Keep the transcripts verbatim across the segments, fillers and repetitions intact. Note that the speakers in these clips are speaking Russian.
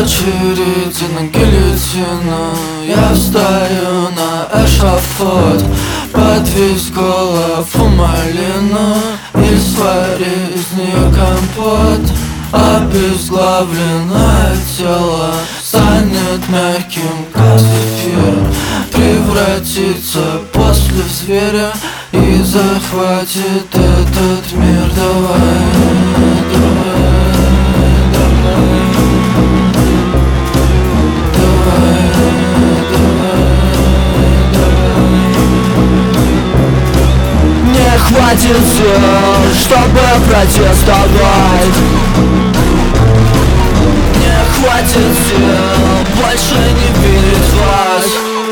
очереди на гильотину. Я встаю на эшафот под весь голову малину и свари из нее компот. Обезглавленное тело станет мягким, как зефир, превратится после в зверя и захватит этот мир. Давай, давай, давай, давай, давай, давай. Не хватит сил, чтобы протестовать. Не хватит сил больше не видеть вас.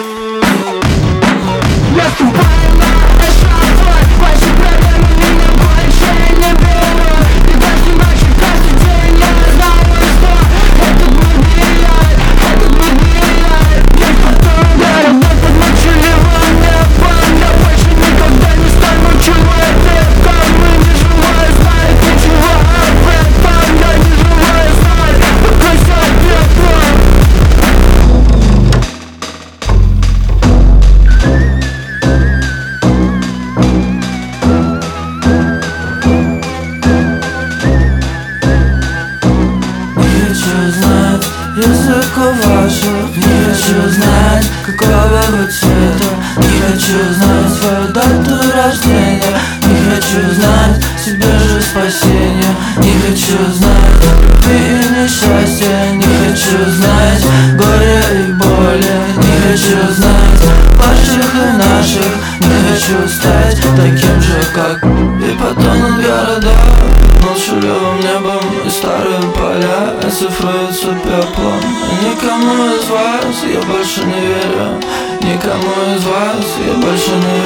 Я ступаю на эшафот, больше времени мне больше не беру. И каждый ночь, и каждый день я знаю, что это будет не я, это будет не я. Я потом даром на подмочеливом небом. Я больше никогда не стану человеком. Мы не живой, знаете чего об этом. Я не живой, знаю, покрысять пеплом. Не хочу знать языка ваших, не хочу знать, какого вы цвета. Не хочу знать свою дату рождения, не хочу знать себе же спасения. Не хочу знать любви и несчастья, не хочу знать горя и боли. Не хочу знать ваших и наших, не хочу стать таким же, как и потонут города молчаливым небом, и старые поля оцифруются пеплом. Никому из вас я больше не верю, никому из вас я больше не